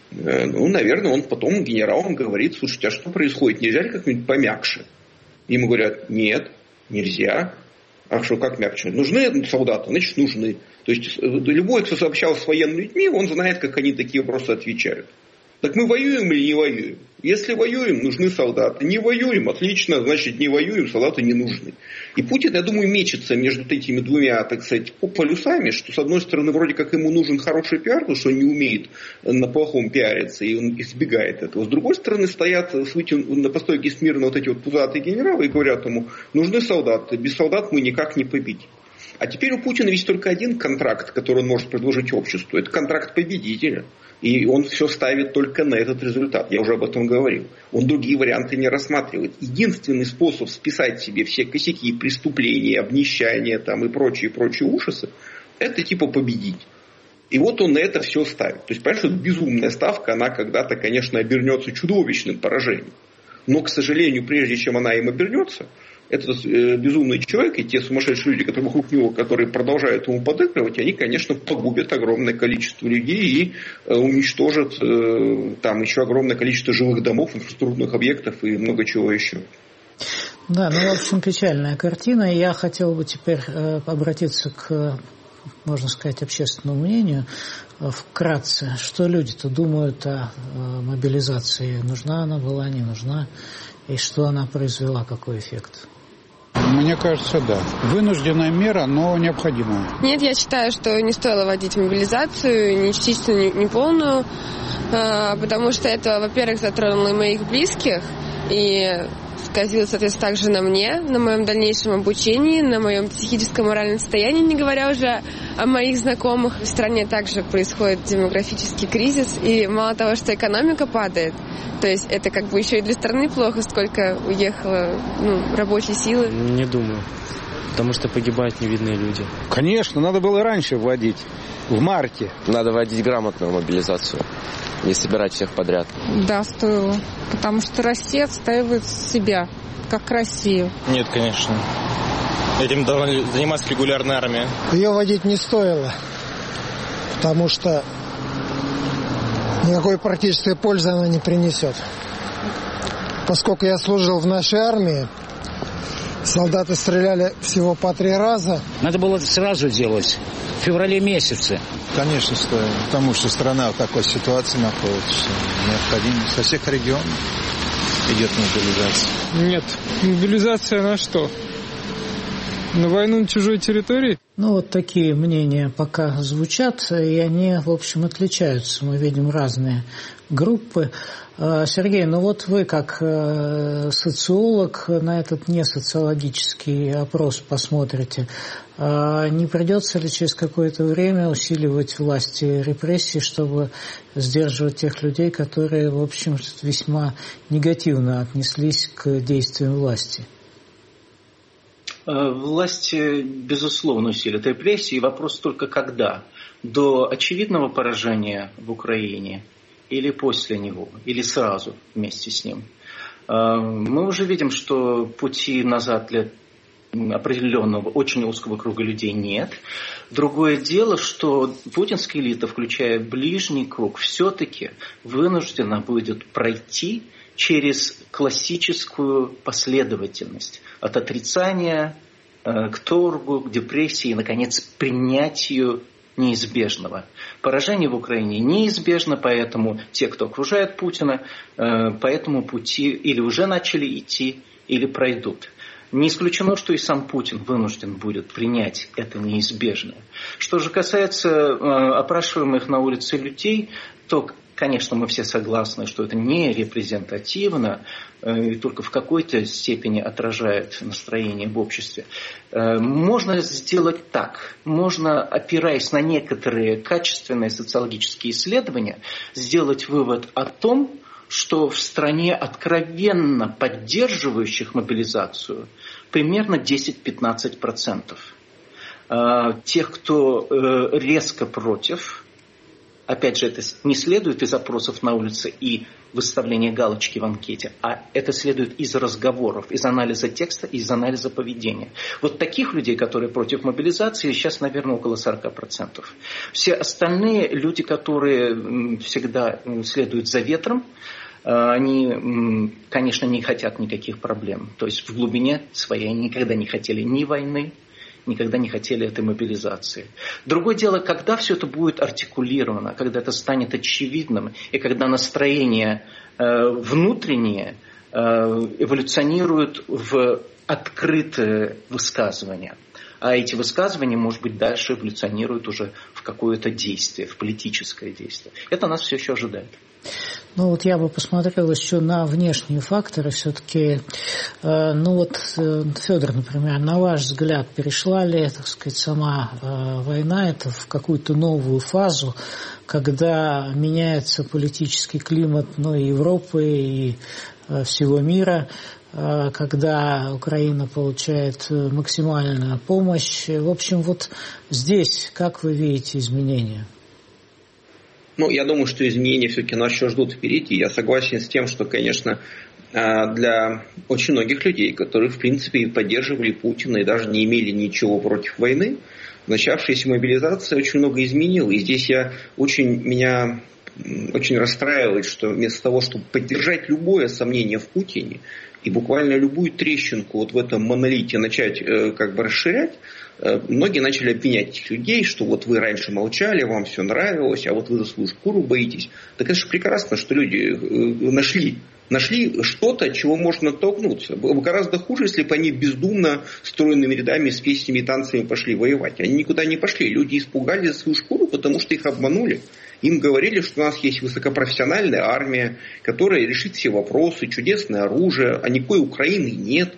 ну, наверное, он потом генералам говорит, слушайте, а что происходит, нельзя ли как-нибудь помягче? Ему говорят, нет, нельзя. А что, как мягче? Нужны солдаты? Значит, нужны. То есть, любой, кто сообщался с военными людьми, он знает, как они такие вопросы отвечают. Так мы воюем или не воюем? Если воюем, нужны солдаты. Не воюем, отлично, значит, не воюем, солдаты не нужны. И Путин, я думаю, мечется между этими двумя, так сказать, полюсами, что, с одной стороны, вроде как ему нужен хороший пиар, потому что он не умеет на плохом пиариться, и он избегает этого. С другой стороны, стоят на постойке смирно вот эти вот пузатые генералы и говорят ему, нужны солдаты, без солдат мы никак не победим. А теперь у Путина есть только один контракт, который он может предложить обществу. Это контракт победителя. И он все ставит только на этот результат. Я уже об этом говорил. Он другие варианты не рассматривает. Единственный способ списать себе все косяки, преступления, обнищания там, и прочие ужасы, это типа победить. И вот он на это все ставит. То есть, понимаешь, что безумная ставка, она когда-то, конечно, обернется чудовищным поражением. Но, к сожалению, прежде чем она им обернется, этот безумный человек и те сумасшедшие люди, которые вокруг него, которые продолжают ему подыгрывать, они, конечно, погубят огромное количество людей и уничтожат там еще огромное количество жилых домов, инфраструктурных объектов и много чего еще. Да, ну, в общем, печальная картина. Я хотел бы теперь обратиться к, можно сказать, общественному мнению. Вкратце, что люди-то думают о мобилизации? Нужна она была, не нужна? И что она произвела, какой эффект? Мне кажется, да. Вынужденная мера, но необходимая. Нет, я считаю, что не стоило вводить мобилизацию, ни частичную, ни полную, потому что это, во-первых, затронуло и моих близких, и сказалось, соответственно, также на мне, на моем дальнейшем обучении, на моем психическом моральном состоянии, не говоря уже о моих знакомых. В стране также происходит демографический кризис, и мало того, что экономика падает, то есть это как бы еще и для страны плохо, сколько уехало рабочей силы. Не думаю, потому что погибают невидные люди. Конечно, надо было раньше вводить, в марте. Надо вводить грамотную мобилизацию, не собирать всех подряд. Да, стоило, потому что Россия отстаивает себя, как Россию. Нет, конечно. Этим должна заниматься регулярная армия. Ее вводить не стоило, потому что никакой практической пользы она не принесет. Поскольку я служил в нашей армии, солдаты стреляли всего по 3 раза. Надо было сразу делать, в феврале месяце. Конечно, стоит, потому что страна в такой ситуации находится, что необходимо со всех регионов идет мобилизация. Нет, мобилизация на что? На войну на чужой территории? Ну, вот такие мнения пока звучат, и они, в общем, отличаются. Мы видим разные группы. Сергей, ну вот вы, как социолог, на этот несоциологический опрос посмотрите. Не придется ли через какое-то время усиливать власти репрессий, чтобы сдерживать тех людей, которые, в общем, весьма негативно отнеслись к действиям власти? Власти, безусловно, усилят репрессии. Вопрос только когда. До очевидного поражения в Украине или после него, или сразу вместе с ним. Мы уже видим, что пути назад для определенного, очень узкого круга людей нет. Другое дело, что путинская элита, включая ближний круг, все-таки вынуждена будет пройти через классическую последовательность от отрицания к торгу, к депрессии и, наконец, принятию неизбежного. Поражение в Украине неизбежно, поэтому те, кто окружает Путина, по этому пути или уже начали идти, или пройдут. Не исключено, что и сам Путин вынужден будет принять это неизбежное. Что же касается опрашиваемых на улице людей, то, конечно, мы все согласны, что это не репрезентативно и только в какой-то степени отражает настроение в обществе. Можно сделать так. Можно, опираясь на некоторые качественные социологические исследования, сделать вывод о том, что в стране откровенно поддерживающих мобилизацию примерно 10-15%. Тех, кто резко против, опять же, это не следует из опросов на улице и выставления галочки в анкете, а это следует из разговоров, из анализа текста, из анализа поведения. Вот таких людей, которые против мобилизации, сейчас, наверное, около 40%. Все остальные люди, которые всегда следуют за ветром, они, конечно, не хотят никаких проблем. То есть в глубине своей никогда не хотели ни войны, никогда не хотели этой мобилизации. Другое дело, когда все это будет артикулировано, когда это станет очевидным, и когда настроение внутреннее эволюционирует в открытые высказывания. А эти высказывания, может быть, дальше эволюционируют уже в какое-то действие, в политическое действие. Это нас все еще ожидает. Ну вот я бы посмотрел еще на внешние факторы все-таки. Федор, например, на ваш взгляд, перешла ли, так сказать, сама война это в какую-то новую фазу, когда меняется политический климат и Европы, и всего мира, когда Украина получает максимальную помощь. В общем, вот здесь как вы видите изменения? Я думаю, что изменения все-таки нас еще ждут впереди. Я согласен с тем, что, конечно, для очень многих людей, которые, в принципе, поддерживали Путина и даже не имели ничего против войны, начавшаяся мобилизация очень много изменила. И здесь меня очень расстраивает, что вместо того, чтобы поддержать любое сомнение в Путине и буквально любую трещинку в этом монолите начать расширять, многие начали обвинять этих людей, что вот вы раньше молчали, вам все нравилось, а вот вы за свою шкуру боитесь. Так это же прекрасно, что люди нашли что-то, от чего можно оттолкнуться. Было бы гораздо хуже, если бы они бездумно стройными рядами с песнями и танцами пошли воевать. Они никуда не пошли. Люди испугались за свою шкуру, потому что их обманули. Им говорили, что у нас есть высокопрофессиональная армия, которая решит все вопросы, чудесное оружие, а никакой Украины нет.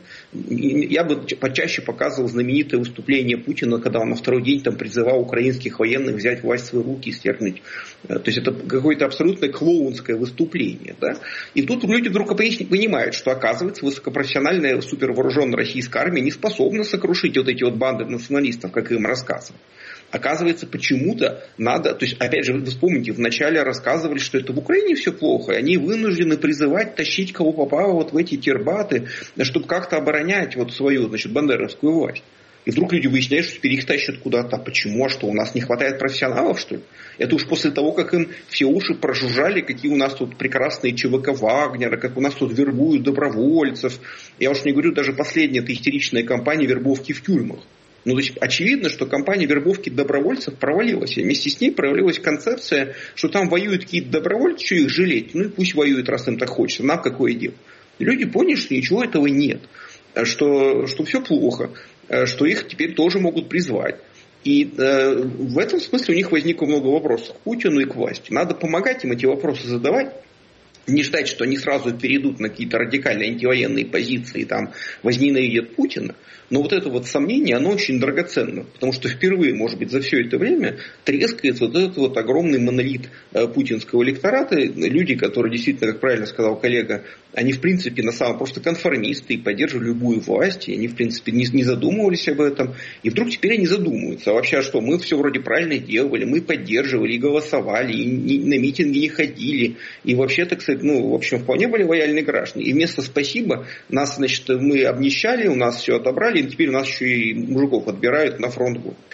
Я бы почаще показывал знаменитое выступление Путина, когда он на второй день призывал украинских военных взять власть в свои руки и свергнуть. То есть это какое-то абсолютно клоунское выступление. Да? И тут люди вдруг понимают, что, оказывается, высокопрофессиональная супервооруженная российская армия не способна сокрушить вот эти банды националистов, как им рассказывают. Оказывается, почему-то надо... То есть, опять же, вы вспомните, вначале рассказывали, что это в Украине все плохо, и они вынуждены призывать, тащить кого попало в эти тербаты, чтобы как-то оборонять свою, бандеровскую власть. И вдруг люди выясняют, что теперь их тащат куда-то. А почему? А что, у нас не хватает профессионалов, что ли? Это уж после того, как им все уши прожужжали, какие у нас тут прекрасные ЧВК Вагнера, как у нас тут вербуют добровольцев. Я уж не говорю, даже последняя истеричная кампания вербовки в тюрьмах. То есть очевидно, что кампания вербовки добровольцев провалилась. И вместе с ней провалилась концепция, что там воюют какие-то добровольцы, что их жалеть? И пусть воюют, раз им так хочется. Нам какое дело? И люди поняли, что ничего этого нет. Что все плохо. Что их теперь тоже могут призвать. И в этом смысле у них возникло много вопросов к Путину и к власти. Надо помогать им эти вопросы задавать. Не ждать, что они сразу перейдут на какие-то радикальные антивоенные позиции, возненавидят Путина. Но это сомнение, оно очень драгоценно. Потому что впервые, может быть, за все это время трескается этот огромный монолит путинского электората. Люди, которые действительно, как правильно сказал коллега, они в принципе на самом просто конформисты и поддерживали любую власть. И они в принципе не задумывались об этом. И вдруг теперь они задумываются. А вообще, что мы все вроде правильно делали, мы поддерживали, и голосовали, и на митинги не ходили. И вообще, так сказать, в общем, вполне были лояльные граждане. И вместо «спасибо» нас, мы обнищали, у нас все отобрали, и теперь у нас еще и мужиков отбирают на фронт.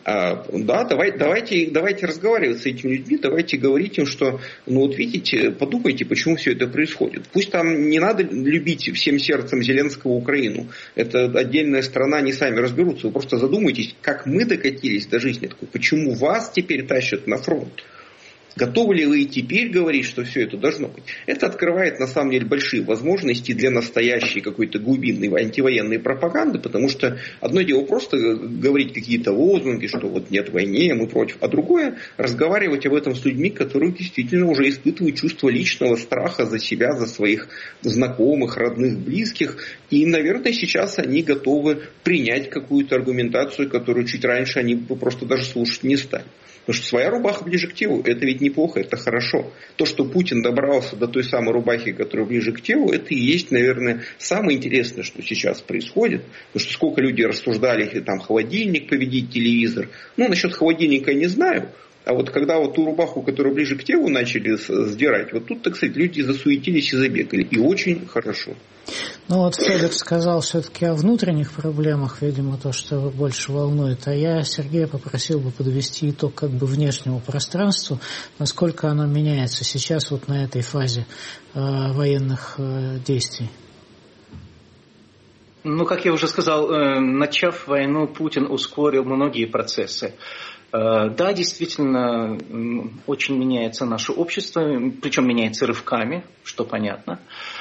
Да, давайте разговаривать с этими людьми, давайте говорить им, что, вот видите, подумайте, почему все это происходит. Пусть там не надо любить всем сердцем Зеленского Украину. Это отдельная страна, они сами разберутся. Вы просто задумайтесь, как мы докатились до жизни такой, почему вас теперь тащат на фронт. Готовы ли вы и теперь говорить, что все это должно быть? Это открывает, на самом деле, большие возможности для настоящей какой-то глубинной антивоенной пропаганды, потому что одно дело просто говорить какие-то лозунги, что вот нет войны, мы против, а другое разговаривать об этом с людьми, которые действительно уже испытывают чувство личного страха за себя, за своих знакомых, родных, близких. И, наверное, сейчас они готовы принять какую-то аргументацию, которую чуть раньше они бы просто даже слушать не стали. Потому что своя рубаха ближе к телу, это ведь неплохо, это хорошо. То, что Путин добрался до той самой рубахи, которая ближе к телу, это и есть, наверное, самое интересное, что сейчас происходит. Потому что сколько людей рассуждали, если там холодильник победить, телевизор. Насчет холодильника я не знаю. А вот когда вот ту рубаху, которая ближе к телу, начали сдирать, вот тут, так сказать, люди засуетились и забегали. И очень хорошо. Федор сказал все-таки о внутренних проблемах, видимо, то, что его больше волнует. А я Сергея попросил бы подвести итог внешнему пространству, насколько оно меняется сейчас вот на этой фазе военных действий. Как я уже сказал, начав войну, Путин ускорил многие процессы. Да, действительно, очень меняется наше общество, причем меняется рывками, что понятно.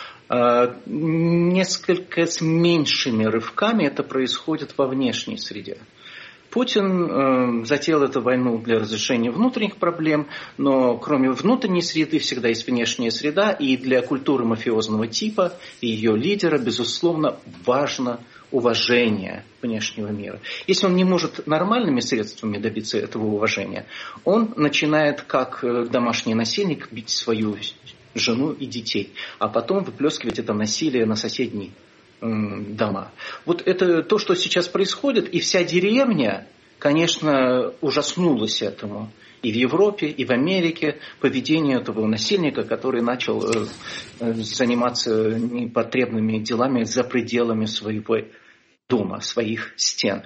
Несколько с меньшими рывками это происходит во внешней среде. Путин затеял эту войну для разрешения внутренних проблем, но кроме внутренней среды всегда есть внешняя среда, и для культуры мафиозного типа и ее лидера, безусловно, важно уважение внешнего мира. Если он не может нормальными средствами добиться этого уважения, он начинает, как домашний насильник, бить свою жену и детей, а потом выплескивать это насилие на соседние дома. Вот это то, что сейчас происходит, и вся деревня, конечно, ужаснулась этому. И в Европе, и в Америке поведение этого насильника, который начал заниматься непотребными делами за пределами своего дома, своих стен.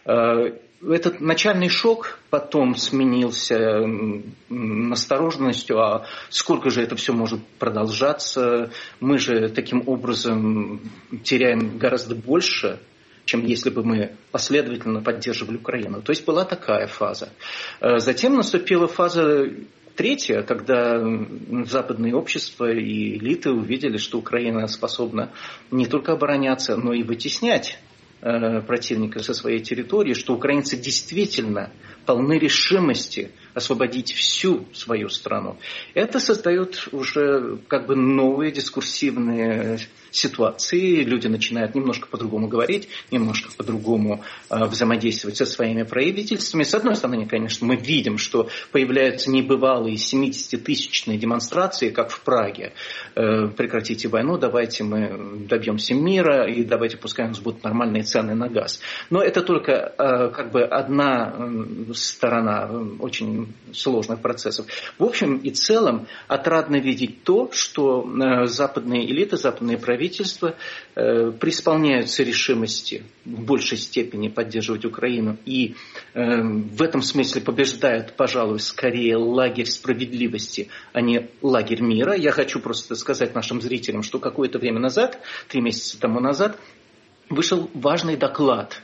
Этот начальный шок потом сменился настороженностью, а сколько же это все может продолжаться? Мы же таким образом теряем гораздо больше, чем если бы мы последовательно поддерживали Украину. То есть была такая фаза. Затем наступила фаза третья, когда западные общества и элиты увидели, что Украина способна не только обороняться, но и вытеснять противника со своей территории, что украинцы действительно полны решимости освободить всю свою страну. Это создает уже новые дискурсивные ситуации. Люди начинают немножко по-другому говорить, немножко по-другому взаимодействовать со своими правительствами. С одной стороны, конечно, мы видим, что появляются небывалые 70-тысячные демонстрации, как в Праге. Прекратите войну, давайте мы добьемся мира, и давайте пускай у нас будут нормальные цены на газ. Но это только одна сторона очень сложных процессов. В общем и целом отрадно видеть то, что западные элиты, западные правительства преисполняются решимости в большей степени поддерживать Украину. И в этом смысле побеждает, пожалуй, скорее лагерь справедливости, а не лагерь мира. Я хочу просто сказать нашим зрителям, что какое-то время назад, 3 месяца тому назад, вышел важный доклад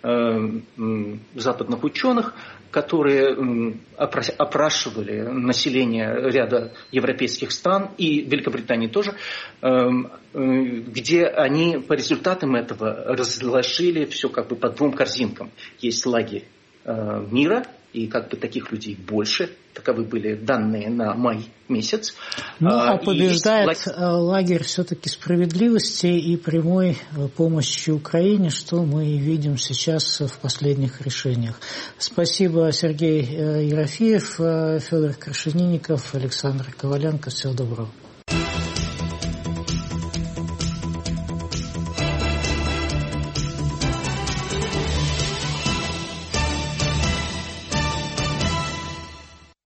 западных ученых, которые опрашивали население ряда европейских стран и Великобритании тоже, где они по результатам этого разложили все по 2 корзинкам. Есть лагерь мира, и таких людей больше. Таковы были данные на май месяц. А побеждает лагерь все-таки справедливости и прямой помощи Украине, что мы и видим сейчас в последних решениях. Спасибо, Сергей Ерофеев, Федор Крашенинников, Александр Коваленко. Всего доброго.